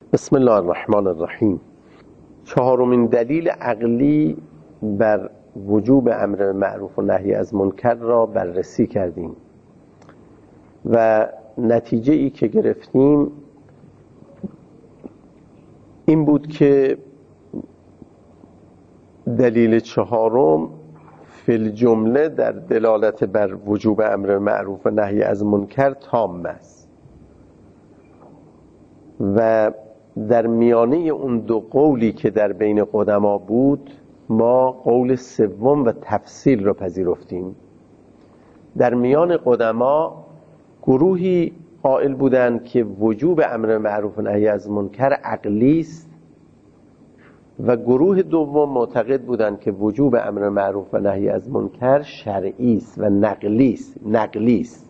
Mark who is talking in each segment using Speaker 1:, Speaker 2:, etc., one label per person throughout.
Speaker 1: بسم الله الرحمن الرحیم. چهارمین دلیل عقلی بر وجوب امر معروف و نهی از منکر را بررسی کردیم و نتیجه ای که گرفتیم این بود که دلیل چهارم فی الجمله در دلالت بر وجوب امر معروف و نهی از منکر تام است و در میانه اون دو قولی که در بین قدما بود ما قول سوم و تفصیل را پذیرفتیم. در میان قدما گروهی قائل بودند که وجوب امر معروف و نهی از منکر عقلی است و گروه دوم معتقد بودند که وجوب امر معروف و نهی از منکر شرعی است و نقلی است.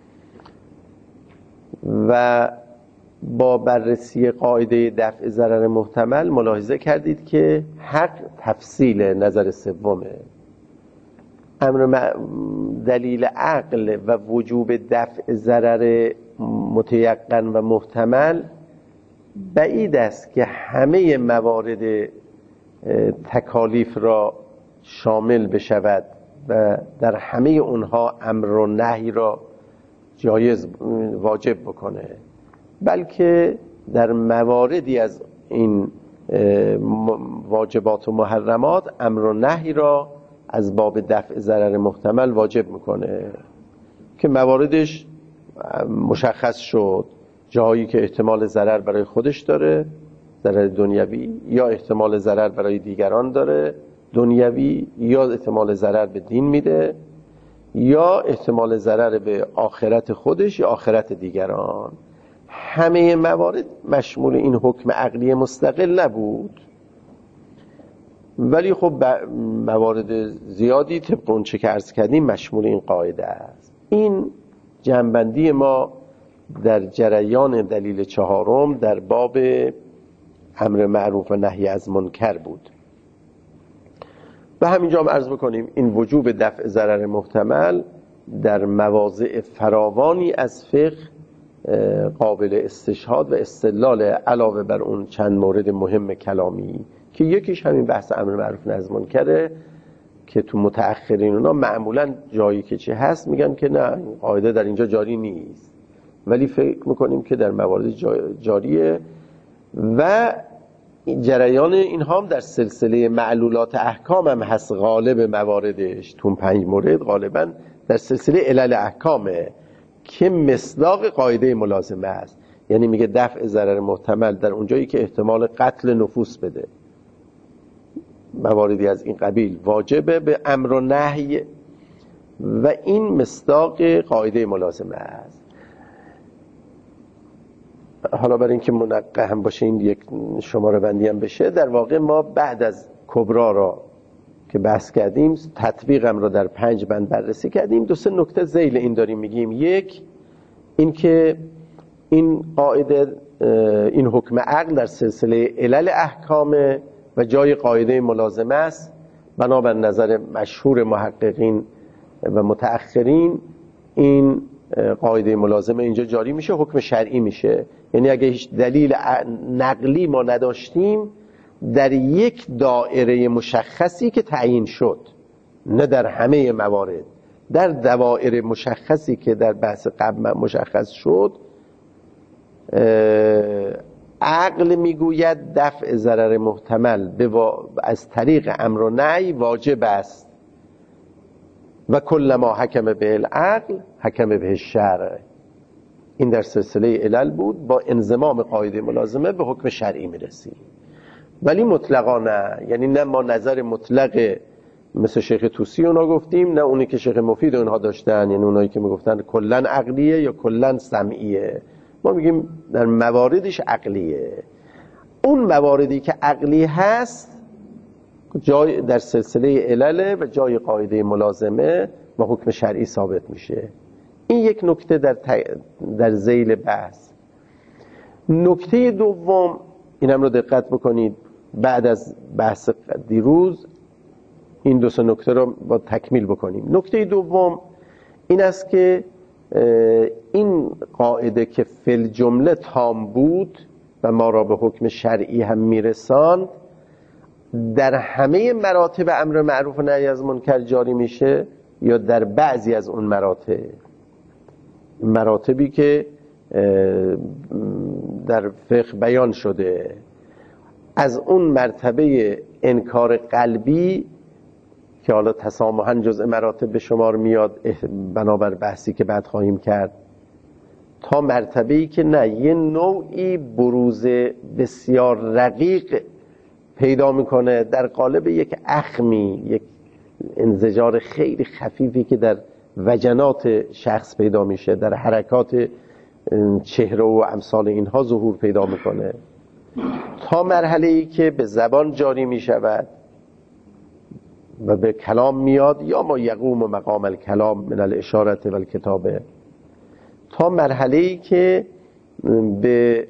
Speaker 1: و با بررسی قاعده دفع ضرر محتمل ملاحظه کردید که حق تفصیل نظر سومه. دلیل عقل و وجوب دفع ضرر متیقن و محتمل بعید است که همه موارد تکالیف را شامل بشود و در همه اونها امر و نهی را جایز واجب بکنه، بلکه در مواردی از این واجبات و محرمات امر و نهی را از باب دفع ضرر محتمل واجب میکنه که مواردش مشخص شد. جایی که احتمال ضرر برای خودش داره، ضرر دنیوی، یا احتمال ضرر برای دیگران داره دنیوی، یا احتمال ضرر به دین میده، یا احتمال ضرر به آخرت خودش یا آخرت دیگران. همه موارد مشمول این حکم عقلی مستقل نبود، ولی خب موارد زیادی طبق اون چه که عرض کردیم مشمول این قاعده است. این جنبندی ما در جریان دلیل چهارم در باب امر معروف و نهی از منکر بود. و همینجا هم عرض بکنیم این وجوب دفع ضرر محتمل در مواضع فراوانی از فقه قابل استشهاد و استدلال، علاوه بر اون چند مورد مهم کلامی که یکیش همین بحث امر معروف و نهی از منکره که تو متأخرین اونا معمولا جایی که چه هست میگن که نه این قاعده در اینجا جاری نیست، ولی فکر میکنیم که در موارد جاریه و جریان اینها هم در سلسله معلولات احکام هم هست. غالب مواردش تو 5 مورد غالبا در سلسله علل احکامه که مصداق قاعده ملازمه است. یعنی میگه دفع ضرر محتمل در اونجایی که احتمال قتل نفوس بده، مواردی از این قبیل واجبه به امر و نهی و این مصداق قاعده ملازمه است. حالا برای اینکه منقه هم باشه این یک شماره بندی هم بشه، در واقع ما بعد از کبرا را که بحث کردیم تطبیقم را در 5 بند بررسی کردیم. 2-3 نکته ذیل این داریم میگیم. یک، این که این قاعده این حکم عقل در سلسله علل احکامه و جای قاعده ملازمه است. بنابر نظر مشهور محققین و متأخرین این قاعده ملازمه اینجا جاری میشه، حکم شرعی میشه. یعنی اگه هیچ دلیل نقلی ما نداشتیم در یک دایره مشخصی که تعیین شد، نه در همه موارد، در دوائر مشخصی که در بحث قبل مشخص شد، عقل میگوید دفع ضرر محتمل از طریق امر و نهی واجب است و کل ما حکم به العقل حکم به الشرع. این در سلسله علل بود. با انضمام قاعده ملازمه به حکم شرعی میرسیم، ولی مطلقا نه. یعنی نه ما نظر مطلق مثل شیخ طوسی اونا گفتیم، نه اونی که شیخ مفید اونها داشتن، یعنی اونایی که میگفتن کلن عقلیه یا کلن سمعیه. ما میگیم در مواردش عقلیه. اون مواردی که عقلی هست جای در سلسله علل و جای قاعده ملازمه و حکم شرعی ثابت میشه. این یک نکته در ذیل بحث. نکته دوم، اینم رو دقت بکنید، بعد از بحث دیروز این 2-3 نکته رو با تکمیل بکنیم. نکته دوم این است که این قاعده که فی الجمله تام بود و ما را به حکم شرعی هم میرساند در همه مراتب امر معروف و نهی از منکر جاری میشه یا در بعضی از اون مراتبی که در فقه بیان شده؟ از اون مرتبه انکار قلبی که حالا تسامحاً جزء مراتب به شمار میاد بنابر بحثی که بعد خواهیم کرد، تا مرتبه‌ای که نه، یه نوعی بروز بسیار رقیق پیدا میکنه در قالب یک اخمی، یک انزجار خیلی خفیفی که در وجنات شخص پیدا میشه، در حرکات چهره و امثال اینها ظهور پیدا میکنه، تا مرحله‌ای که به زبان جاری میشود و به کلام میاد، یا ما یقوم مقام الکلام من الاشاره و الکتابه، تا مرحله‌ای که به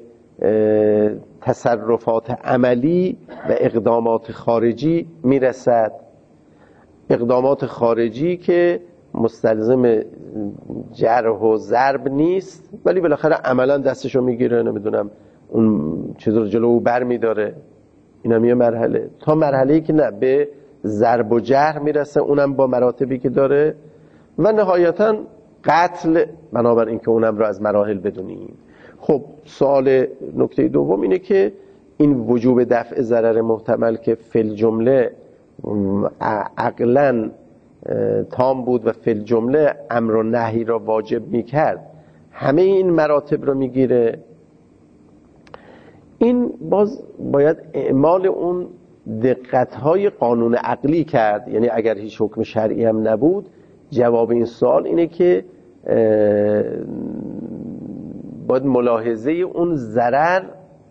Speaker 1: تصرفات عملی و اقدامات خارجی میرسد. اقدامات خارجی که مستلزم جرح و ضرب نیست، ولی بالاخره عملا دستشو میگیره، نمیدونم اون چیز رو جلو بر میداره. اینم یه مرحله. تا مرحله‌ای که نه، به ضرب و جرح میرسه، اونم با مراتبی که داره، و نهایتا قتل، بنابر اینکه اونم رو از مراحل بدونیم. خب سوال نکته دوم اینه که این وجوب دفع ضرر محتمل که فی الجمله عقلاً تام بود و فی الجمله امر و نهی را واجب میکرد، همه این مراتب رو میگیره. این باز باید اعمال اون دقت‌های قانون عقلی کرد. یعنی اگر هیچ حکم شرعی هم نبود، جواب این سوال اینه که باید ملاحظه اون ضرر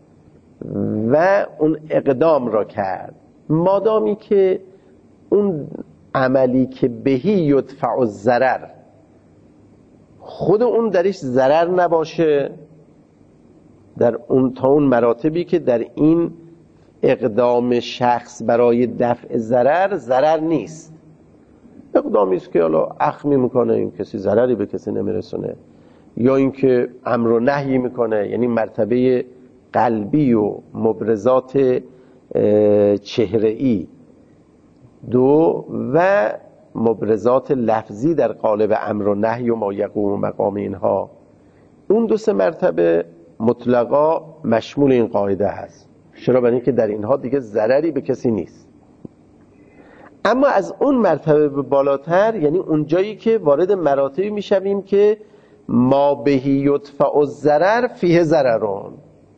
Speaker 1: و اون اقدام را کرد، مادامی که اون عملی که بهی یدفع الضرر خود اون درش ضرر نباشه، در اون تا اون مراتبی که در این اقدام شخص برای دفع ضرر نیست. اقدامی است که حالا اخمی میکنه، این کسی ضرری به کسی نمیرسونه، یا اینکه امر و نهی میکنه، یعنی مرتبه قلبی و مبرزات چهره‌ای دو و مبرزات لفظی در قالب امر و نهی و ما یقوم مقام اینها، اون دو سه مرتبه مطلقا مشمول این قاعده هست. چرا؟ برای اینکه در اینها دیگه ضرری به کسی نیست. اما از اون مرتبه به بالاتر، یعنی اون جایی که وارد مراتبی میشویم که ما بهی یدفع الضرر فیه ضررون،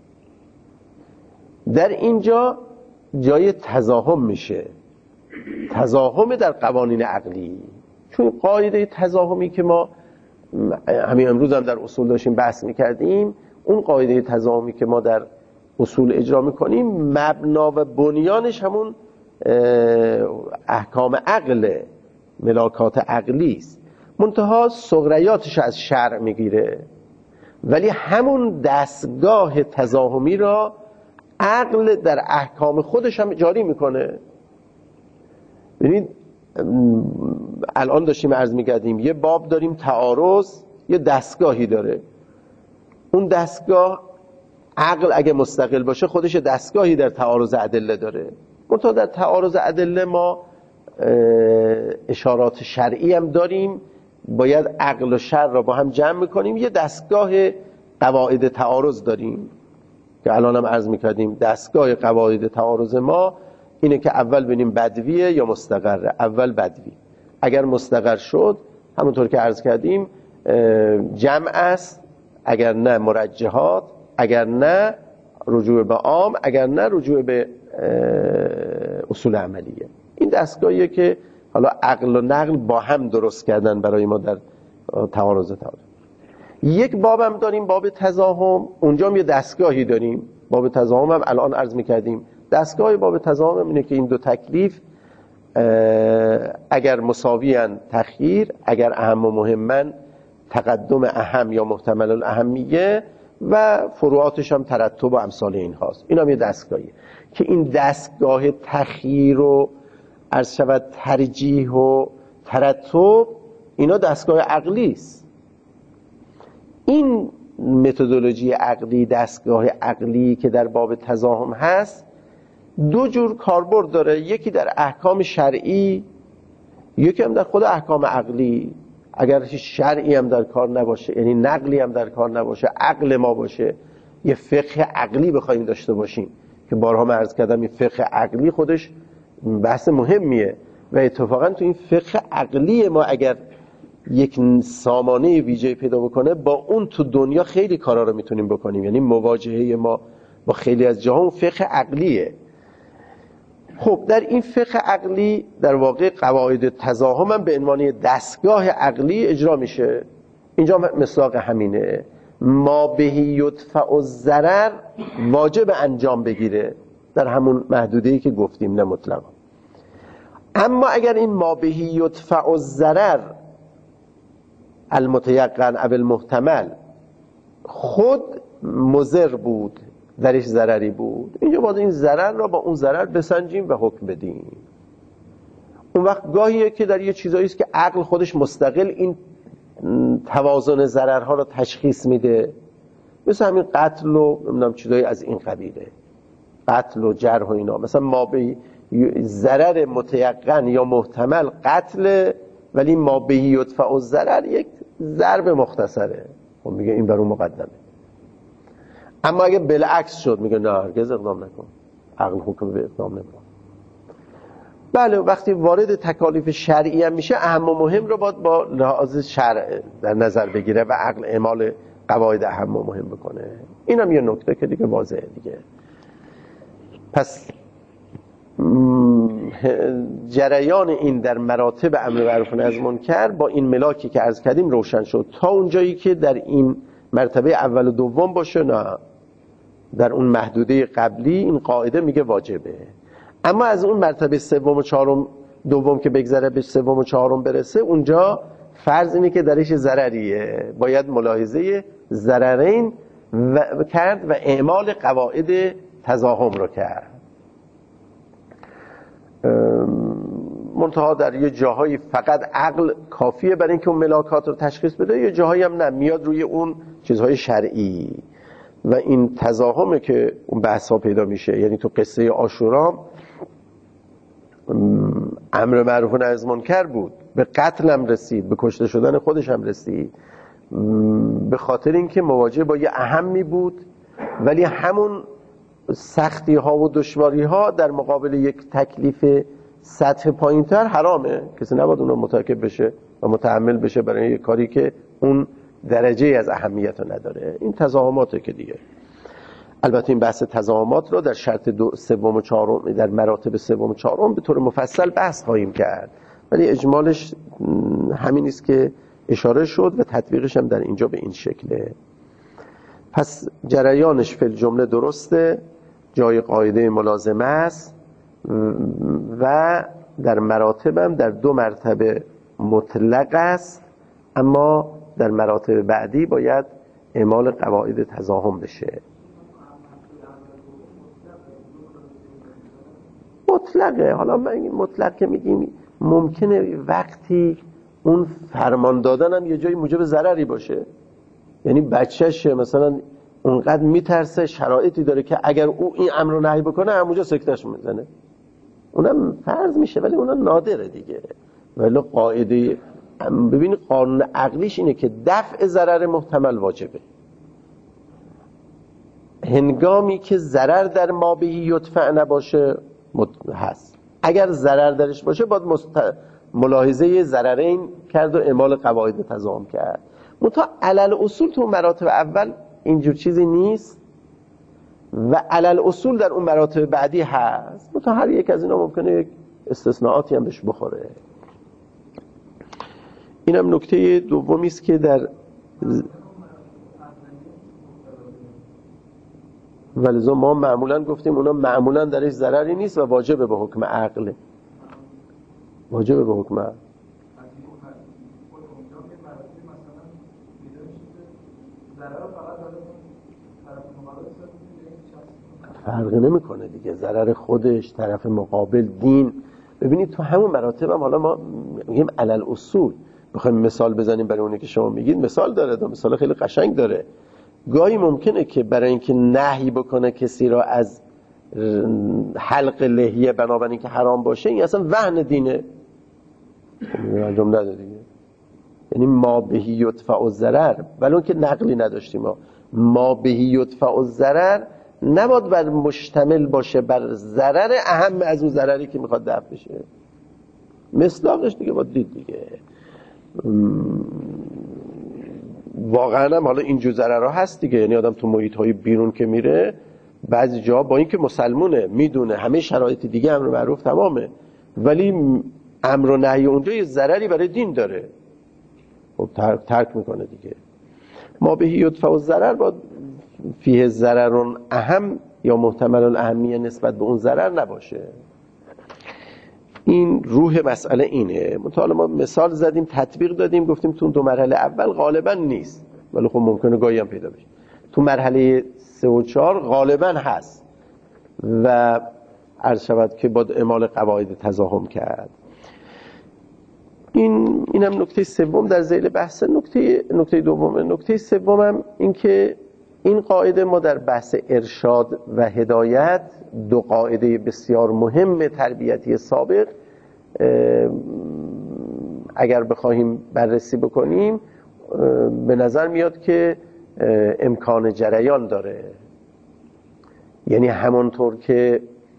Speaker 1: در اینجا جای تزاحم میشه، تزاحم در قوانین عقلی. چون قاعده تزاحمی که ما همین امروز هم در اصول داشتیم بحث میکردیم، اون قاعده تزاحمی که ما در اصول اجرا میکنیم مبنا و بنیانش همون احکام عقل، ملاکات عقلی است، منتها صغریاتش از شرع میگیره، ولی همون دستگاه تزاحمی را عقل در احکام خودش هم جاری میکنه. ببینید الان داشتیم عرض میکردیم یه باب داریم تعارض، یه دستگاهی داره، اون دستگاه عقل اگه مستقل باشه خودش دستگاهی در تعارض ادله داره، منتها در تعارض ادله ما اشارات شرعی هم داریم، باید عقل و شرع را با هم جمع میکنیم، یه دستگاه قواعد تعارض داریم که الان هم عرض میکردیم دستگاه قواعد تعارض ما اینه که اول ببینیم بدویه یا مستقره. اول بدوی، اگر مستقر شد همونطور که عرض کردیم جمع است، اگر نه مرجحات، اگر نه رجوع به عام، اگر نه رجوع به اصول عملیه. این دستگاهیه که حالا عقل و نقل با هم درست کردن برای ما در تعارض. یک باب هم داریم، باب تزاحم، اونجا هم یه دستگاهی داریم. باب تزاحم هم الان عرض میکردیم، دستگاه باب تزاحم اینه که این دو تکلیف اگر مساویان تخییر، اگر اهم و مهمن تقدم اهم یا محتمل الاهمیه، و فروعاتش هم ترتب و امثال این هاست. این هم یه دستگاهی که این دستگاه تخییر و عرض شود ترجیح و ترتب، اینا دستگاه عقلی است. این متدولوژی عقلی، دستگاه عقلی که در باب تضاهم هست دو جور کاربرد داره، یکی در احکام شرعی، یکی هم در خود احکام عقلی. اگر شرعی هم در کار نباشه، یعنی نقلی هم در کار نباشه، عقل ما باشه، یه فقه عقلی بخوایم داشته باشیم که بارها من عرض کردم این فقه عقلی خودش بحث مهمیه و اتفاقا تو این فقه عقلی ما اگر یک سامانه ویژه پیدا بکنه، با اون تو دنیا خیلی کارا رو میتونیم بکنیم. یعنی مواجهه ما با خیلی از جهان فقه عقلیه. خب در این فقه عقلی در واقع قواعد تضاهم هم به عنوان دستگاه عقلی اجرا میشه. اینجا مصداق همینه، ما بهی یدفع الضرر واجب انجام بگیره در همون محدوده‌ای که گفتیم، نه مطلقا. اما اگر این ما بهی یدفع الضرر المتیقن او المحتمل خود مضر بود، درش ضرری بود، اینجا باید این ضرر را با اون ضرر بسنجیم و حکم بدیم. اون وقت گاهیه که در یه چیزایی است که عقل خودش مستقل این توازن ضررها رو تشخیص میده، مثل همین قتل و نمیدونم چیزایی از این قبیله، قتل و جرح و اینا. مثلا ما به ضرر متیقن یا محتمل قتل، ولی ما به یدفع الضرر یک ضرب مختصره، خب میگه این بر اون مقدمه. اما اگه بالعکس شد میگه نه هرگز اقدام نکن، عقل حکم به اقدام نمیکنه. بله وقتی وارد تکالیف شرعی هم میشه، اهم و مهم رو باید با لحاظ شرع در نظر بگیره و عقل اعمال قواعد اهم و مهم بکنه. این هم یه نکته که دیگه واضحه دیگه. پس جریان این در مراتب امر معروف و نهی از منکر با این ملاکی که عرض کردیم روشن شد. تا اونجایی که در این مرتبه اول و دوم باشه نه، در اون محدوده قبلی این قاعده میگه واجبه. اما از اون مرتبه سوم و چهارم، دوم که بگذره به سوم و چهارم برسه، اونجا فرض اینه که درش ضرریه، باید ملاحظه ضررین کرد و اعمال قواعد تضاهم رو کرد. منتها در یه جاهایی فقط عقل کافیه برای اینکه اون ملاکات رو تشخیص بده، یه جاهایی هم نه، میاد روی اون چیزهای شرعی و این تضاهمه که اون بحثا پیدا میشه. یعنی تو قصه عاشورا امر معروف و نهی از منکر بود، به قتل هم رسید، به کشته شدن خودش هم رسید، به خاطر اینکه مواجه با یه اهمی بود، ولی همون سختی ها و دشواری ها در مقابل یک تکلیف سطح پایینتر حرامه. کسی نباید اون رو مرتکب بشه و متحمل بشه برای یک کاری که اون درجه از اهمیت رو نداره. این تضاهماته که دیگه. البته این بحث تضاهمات رو در شرط سوم و چهارم، در مراتب سوم و چهارم به طور مفصل بحث خواهیم کرد، ولی اجمالش همین است که اشاره شد و تطبیقش هم در اینجا به این شکله. پس جریانش فی الجمله درسته، جای قاعده ملازمه است و در مراتب هم در دو مرتبه مطلق است، اما در مراتب بعدی باید اعمال قواعد تضاهم بشه. مطلقه. حالا من مطلق که میگیم ممکنه وقتی اون فرمان دادن هم یه جایی موجب ضرری باشه، یعنی بچه‌ش مثلا اونقدر میترسه، شرایطی داره که اگر او این امر رو نهی بکنه همونجا سکتهش میزنه، اونم فرض میشه، ولی اونم نادره دیگه. ولی قاعده، ببینید قانون عقلیش اینه که دفع ضرر محتمل واجبه. هنگامی که ضرر در ما بهی یدفع نباشه هست، اگر ضرر درش باشه باید ملاحظه ضررین کرد و اعمال قواعد تضاهم کرد. منتها علل اصول تو مراتب اول اینجور چیزی نیست و علل اصول در اون مراتب بعدی هست، منتها هر یک از اینا ممکنه یک استثناءاتی هم بهش بخوره. اینم نکته دومی است که در ولذا ما معمولا گفتیم اونا معمولا درش ضرری نیست و واجبه به حکم عقل، واجبه به حکم عقل. فرقی نمیکنه دیگه، ضرر خودش، طرف مقابل، دین. ببینید تو همون مراتب هم حالا ما میگیم علل اصول، بخوایم مثال بزنیم برای اونی که شما میگید، مثال داره، مثال خیلی قشنگ داره. گاهی ممکنه که برای اینکه نهی بکنه کسی را از حلق لحیه بنابراین که حرام باشه، این اصلا وهن دینه. انجام نده دیگه. یعنی ما بهی یدفع الضرر، ولی اون که نقلی نداشتیم ما بهی یدفع الضرر نباید بر مشتمل باشه بر ضرر اهم از اون ضرری که میخواد دفع بشه. مصداقش دیگه باید دید دیگه. واقعا هم حالا اینجور ضررها هست دیگه. یعنی آدم تو محیط های بیرون که میره، بعضی جا با اینکه مسلمونه، میدونه همه شرایط دیگه امر معروف تمامه، ولی امر و نهی اونجا یه ضرری برای دین داره، خب ترک میکنه دیگه. ما بهی یدفع الضرر باید فیه ضرر اهم یا محتمل الاهمیه نسبت به اون ضرر نباشه. این روح مسئله اینه. حالا ما مثال زدیم، تطبیق دادیم، گفتیم تو 2 مرحله اول غالبا نیست، ولی خب ممکنه گاهی هم پیدا بشه. تو مرحله 3 و 4 غالبا هست و عرض شود که با اعمال قواعد تزاحم کرد. اینم نکته سوم در ذیل بحث. نکته دوم. نکته سومم این که این قاعده ما در بحث ارشاد و هدایت، 2 قاعده بسیار مهم تربیتی سابق، اگر بخواهیم بررسی بکنیم به نظر میاد که امکان جریان داره. یعنی همانطور که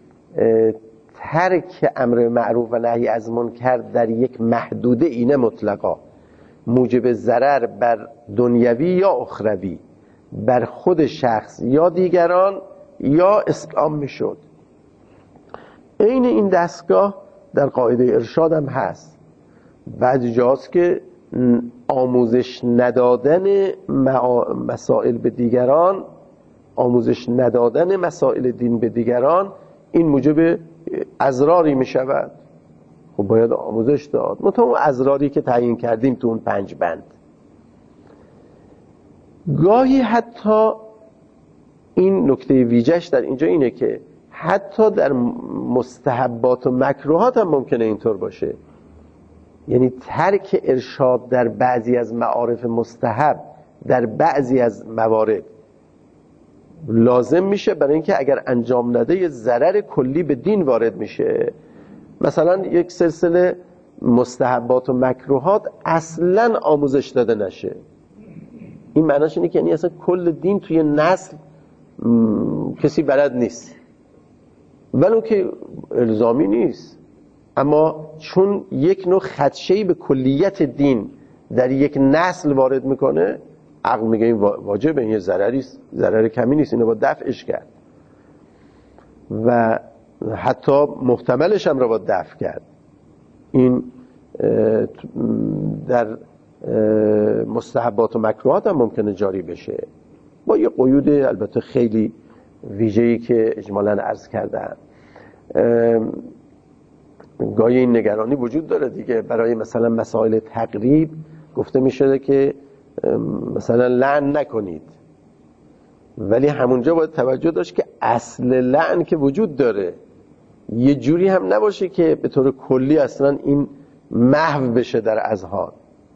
Speaker 1: ترک امر معروف و نهی از منکر در یک محدوده اینه مطلقا موجب ضرر بر دنیوی یا اخروی، بر خود شخص یا دیگران یا اسلام میشد، عین این دستگاه در قاعده ارشاد هم هست. بعضی جاست که آموزش ندادن مسائل به دیگران، آموزش ندادن مسائل دین به دیگران، این موجب اضراری می شود. خب باید آموزش داد. مثلا اون اضراری که تعیین کردیم تو اون 5 بند. گاهی حتی این نکته ویژه‌اش در اینجا اینه که حتی در مستحبات و مکروهات هم ممکنه اینطور باشه. یعنی ترک ارشاد در بعضی از معارف مستحب در بعضی از موارد لازم میشه، برای اینکه اگر انجام نده یه ضرر کلی به دین وارد میشه. مثلا یک سلسله مستحبات و مکروهات اصلا آموزش داده نشه، این معناش اینه که یعنی اصلا کل دین توی نسل کسی بلد نیست، ولو که الزامی نیست، اما چون یک نوع خدشه‌ای به کلیت دین در یک نسل وارد میکنه، عقل میگه این واجبه، این یه ضرر کمی نیست، اینو با دفعش کرد و حتی محتملش هم رو با دفع کرد. این در مستحبات و مکروهات هم ممکنه جاری بشه با یه قیود البته خیلی ویژه‌ای که اجمالاً عرض کردم. گاهی این نگرانی وجود داره دیگه. برای مثلا مسائل تقریب گفته می شده که مثلا لعن نکنید، ولی همونجا باید توجه داشت که اصل لعن که وجود داره، یه جوری هم نباشه که به طور کلی اصلا این محو بشه در اذهان.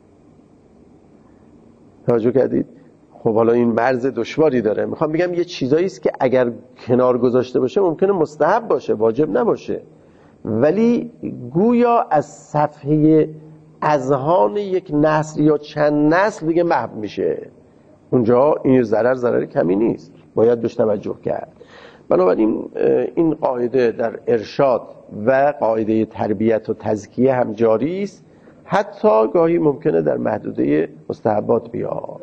Speaker 1: توجه کردید؟ خب حالا این مرز دشواری داره. میخوام بگم یه چیزایی است که اگر کنار گذاشته باشه ممکنه مستحب باشه، واجب نباشه، ولی گویا از صفحه اذهان یک نسل یا چند نسل دیگه محو میشه. اونجا این ضرر کمی نیست، باید بهش توجه کرد. بنابراین این قاعده در ارشاد و قاعده تربیت و تزکیه هم جاری است، حتی گاهی ممکنه در محدوده مستحبات بیاد.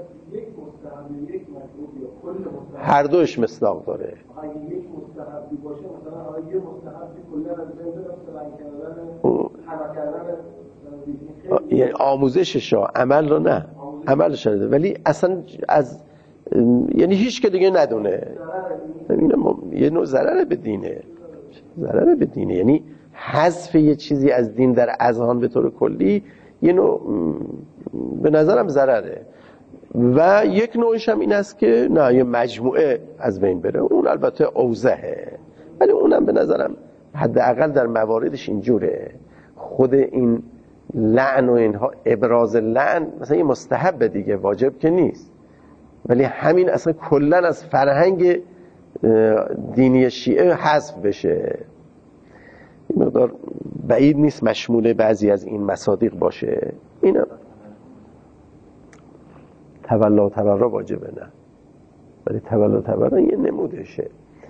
Speaker 1: هر دوش مصداق داره.
Speaker 2: اگه یک مستحبی باشه، مثلا یه مستحبی کلا از بین بره، مثلا
Speaker 1: یعنی آموزشش عمل رو نه، عملش رو، ولی اصلا از یعنی هیچ که دیگه ندونه، یه نوع ضرر به دینه، ضرر به دینه. یعنی حذف یه چیزی از دین در اذهان به طور کلی یه نوع به نظرم ضرره. و یک نوعش هم این است که نه، یه مجموعه از بین بره، اون البته اوضحه، ولی اونم به نظرم حداقل در مواردش اینجوره. خود این لعن و اینها، ابراز لعن مثلا یه مستحب دیگه، واجب که نیست. ولی همین اصلا کلن از فرهنگ دینی شیعه حذف بشه. این مقدار بعید نیست مشمول بعضی از این مصادیق باشه. اینا تولا تبرا واجبه، نه، ولی تولا تبرا یه نمودشه.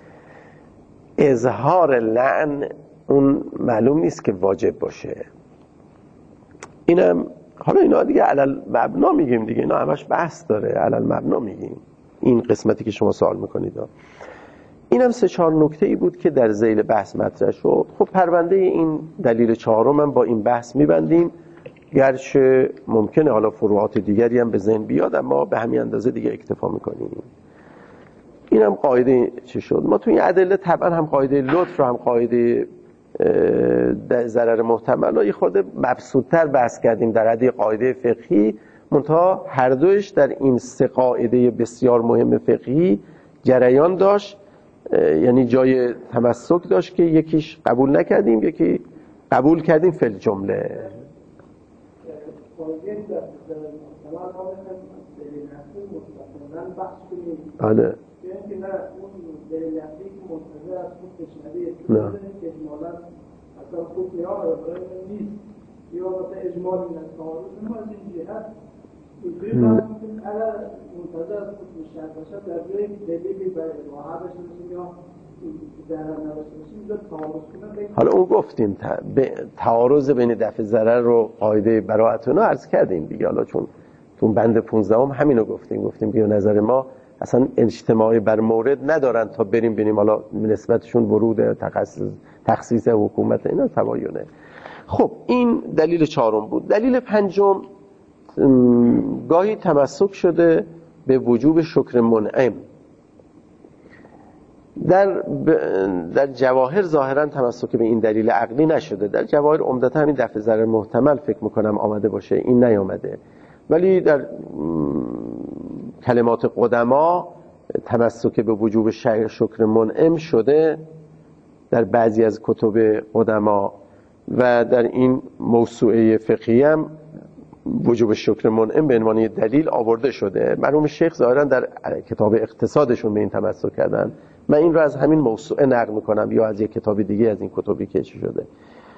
Speaker 1: اظهار لعن اون معلوم نیست که واجب باشه. اینم حالا اینا دیگه علل مبنا میگیم دیگه، اینا همش بحث داره، علل مبنا میگیم این قسمتی که شما سوال میکنید. اینم 3-4 نکته‌ای بود که در ذیل بحث مطرح شد. خب پرونده این دلیل چهارم هم با این بحث میبندیم، گرچه ممکنه حالا فروعات دیگری هم به ذهن بیاد، اما به همین اندازه دیگه اکتفا میکنیم. اینم قاعده چی شد. ما توی این ادله طبعا هم قاعده لطف رو هم قاعده ضرر محتمل یه خورده مبسوط‌تر بحث کردیم در حد قاعده فقهی، منتها هر دوش در این 3 قاعده بسیار مهم فقهی جریان داشت، یعنی جای تمسک داشت که یکیش قبول نکردیم، یکی قبول کردیم فی الجمله. آره
Speaker 2: که نه اون دلیل اصلی که منتظر از خود تشنبه
Speaker 1: نه
Speaker 2: که اجمالا اصلا خود نیامده برای نیست، یا مثلا اجمال این از تعارض ما از این جهت اینجوری فهمید که اگر منتظر از خود مشهد باشد در جایی که دلیلی برای راحت داشته باشیم یا ضرر نداشته باشیم اینجا تعارض کنه.
Speaker 1: حالا اون گفتیم تعارض بین دفع ضرر رو قاعده براءتنا عرض کردیم دیگه. حالا چون تو بند 15 همینو گفتیم بیا نظر ما اصلا اجتماعی بر مورد ندارن تا بریم ببینیم حالا نسبتشون ورود تخصیص حکومت اینا تباینه. خب این دلیل 4 بود. دلیل 5 گاهی تمسک شده به وجوب شکر منعم. در جواهر ظاهرا تمسک به این دلیل عقلی نشده، در جواهر عمدتا همین دفع ضرر محتمل فکر میکنم آمده باشه، این نیامده. ولی در کلمات قدما تمسک به وجوب شکر منعم شده در بعضی از کتب قدما و در این موسوعه فقهی هم وجوب شکر منعم به عنوان دلیل آورده شده. مرحوم شیخ ظاهرا در کتاب اقتصادشون به این تمسک کردن. من این رو از همین موسوعه نقل میکنم یا از یک کتاب دیگه از این کتبی که چی شده.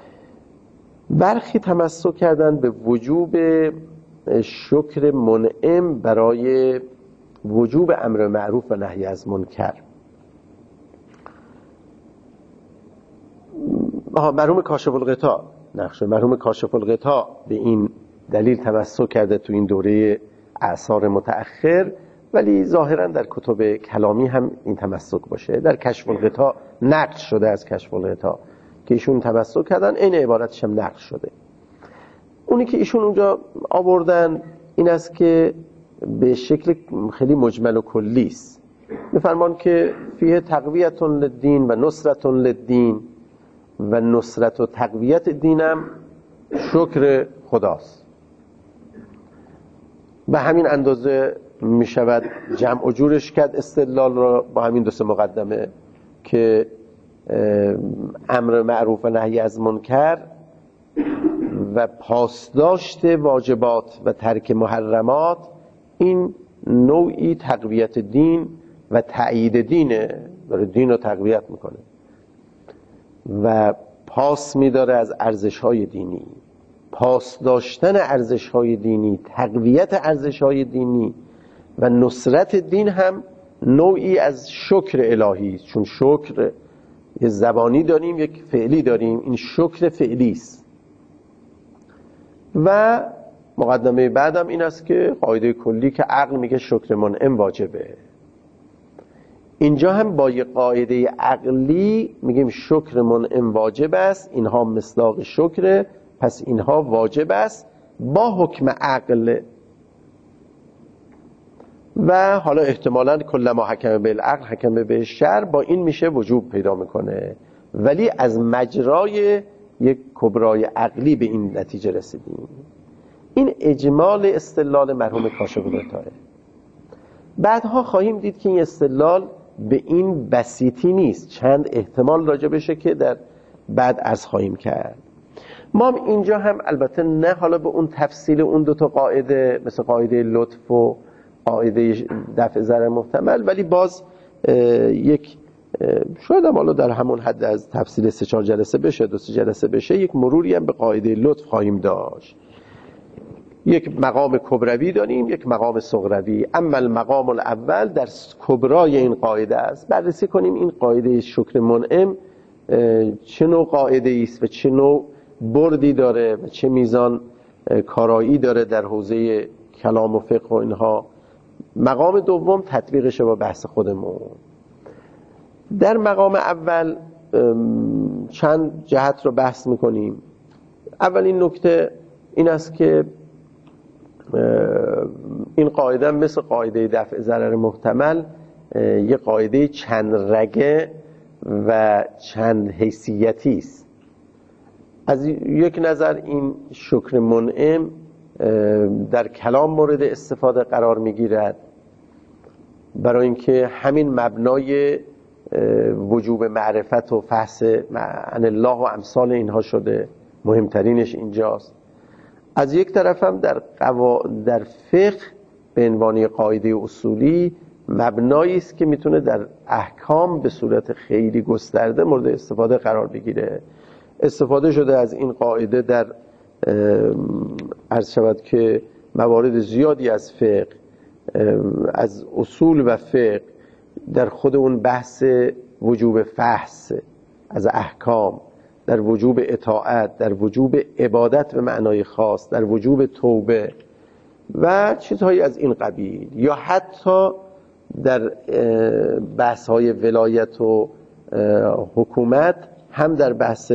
Speaker 1: برخی تمسک کردن به وجوب شکر منعم برای وجوب امر معروف و نهی از منکر. مرحوم کاشف الغطا مرحوم کاشف الغطا به این دلیل تمسک کرده تو این دوره اعصار متأخر، ولی ظاهرا در کتب کلامی هم این تمسک باشه. در کشف الغطا نقل شده از کشف الغطا که ایشون تمسک کردن، این عبارتش هم نقل شده. اونی که ایشون اونجا آوردن این است که به شکل خیلی مجمل و کلی است. میفرمان که فیه تقویت للدین و نصرت للدین و نصرت و تقویت دینم شکر خداست. به همین اندازه می شود جمع و جورش کرد استدلال را با همین 2 مقدمه که امر معروف و نهی از منکر و پاسداشت واجبات و ترک محرمات این نوعی تقویت دین و تأیید دینه، داره دین رو تقویت میکنه و پاس میداره از ارزش‌های دینی. پاس داشتن ارزش‌های دینی، تقویت ارزش‌های دینی و نصرت دین هم نوعی از شکر الهی، چون شکر یک زبانی داریم یک فعلی داریم، این شکر فعلی است. و مقدمه بعدم این است که قاعده کلی که عقل میگه شکر منعم واجبه. اینجا هم با یه قاعده عقلی میگیم شکر منعم واجب است، اینها مصداق شکره، پس اینها واجب است با حکم عقل. و حالا احتمالاً کلما حکم بالعقل حکم بالشرع، با این میشه وجوب پیدا میکنه، ولی از مجرای یک کبرای عقلی به این نتیجه رسیدیم. این اجمال استدلال مرحوم کاشف الغطا. بعدها خواهیم دید که این استدلال به این بسیطی نیست، چند احتمال راجع بشه که در بعد عرض خواهیم کرد. ما اینجا هم البته نه حالا به اون تفصیل اون 2 قاعده مثل قاعده لطف و قاعده دفع ضرر محتمل، ولی باز یک شاید هم حالا در همون حد از تفصیل 3-4 جلسه بشه، 2-3 جلسه بشه، یک مروری هم به قاعده لطف خواهیم داشت. یک مقام کبروی داریم، یک مقام صغروی. اما المقام الاول در کبرای این قاعده است. بررسی کنیم این قاعده شکر منعم چه نوع قاعده است و چه نوع بردی داره و چه میزان کارایی داره در حوزه کلام و فقه و اینها. مقام دوم تطبیقشه با بحث خودمون. در مقام اول چند جهت رو بحث میکنیم. اولین نکته این است که این قاعده مثل قاعده دفع ضرر محتمل یک قاعده چند رگه و چند حیثیتی است. از یک نظر این شکر منعم در کلام مورد استفاده قرار میگیرد، برای اینکه همین مبنای وجوب معرفت و فحص عن الله و امثال اینها شده، مهمترینش اینجاست. از یک طرف هم در فقه به عنوان قاعده اصولی مبنایی است که میتونه در احکام به صورت خیلی گسترده مورد استفاده قرار بگیره. استفاده شده از این قاعده در عرض شود که موارد زیادی از فقه، از اصول و فقه، در خود اون بحث وجوب فحص از احکام، در وجوب اطاعت، در وجوب عبادت به معنای خاص، در وجوب توبه و چیزهایی از این قبیل، یا حتی در بحث‌های ولایت و حکومت، هم در بحث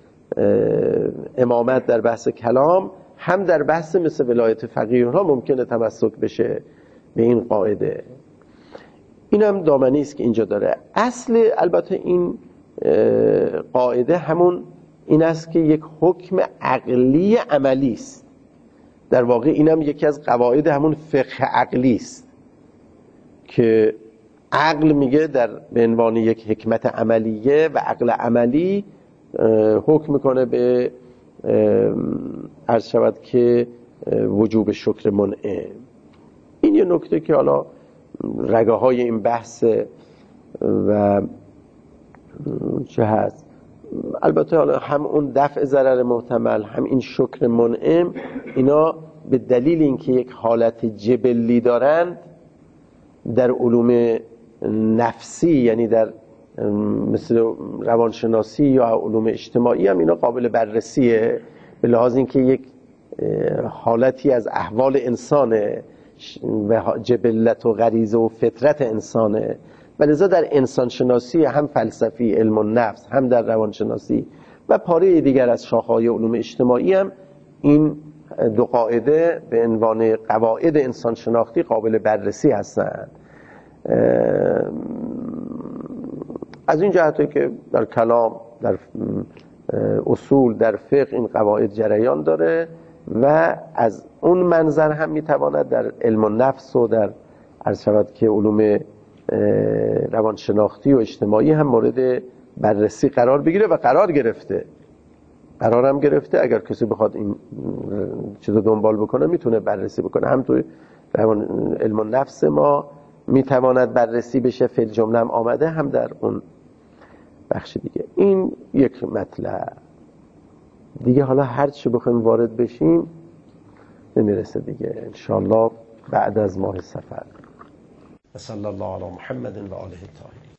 Speaker 1: امامت، در بحث کلام، هم در بحث مثل ولایت فقیه ها ممکنه تمسک بشه به این قاعده. این هم دامنی است که اینجا داره. اصل البته این قاعده همون این است که یک حکم عقلی عملی است. در واقع اینم یکی از قواعد همون فقه عقلی است که عقل میگه به عنوان یک حکمت عملیه و عقل عملی حکم میکنه به عرض شود که وجوب شکر منعم. این یه نکته که حالا رگه های این بحث و چه هست. البته حالا هم اون دفع ضرر محتمل، هم این شکر منعم، اینا به دلیل اینکه یک حالت جبلی دارند در علوم نفسی، یعنی در مثل روانشناسی یا علوم اجتماعی هم اینا قابل بررسیه، به لحاظ اینکه یک حالتی از احوال انسانه و جبلت و غریزه و فطرت انسانه. ولذا در انسان شناسی، هم فلسفی علم النفس، هم در روانشناسی و پاره دیگر از شاخه‌های علوم اجتماعی هم این دو قاعده به عنوان قواعد انسان شناختی قابل بررسی هستند. از این جهته که در کلام، در اصول، در فقه این قواعد جریان داره و از اون منظر هم میتواند در علم النفس و در عرض شود که علوم روانشناختی و اجتماعی هم مورد بررسی قرار بگیره و قرار هم گرفته. اگر کسی بخواد این چیزو دنبال بکنه میتونه بررسی بکنه. هم توی علم النفس ما میتواند بررسی بشه، فی الجمله هم آمده، هم در اون بخش دیگه. این یک مطلب دیگه. حالا هر چی بخوایم وارد بشیم نمیرسه دیگه، انشاءالله بعد از ماه صفر. صلی الله علی محمد و آله الطاهرین.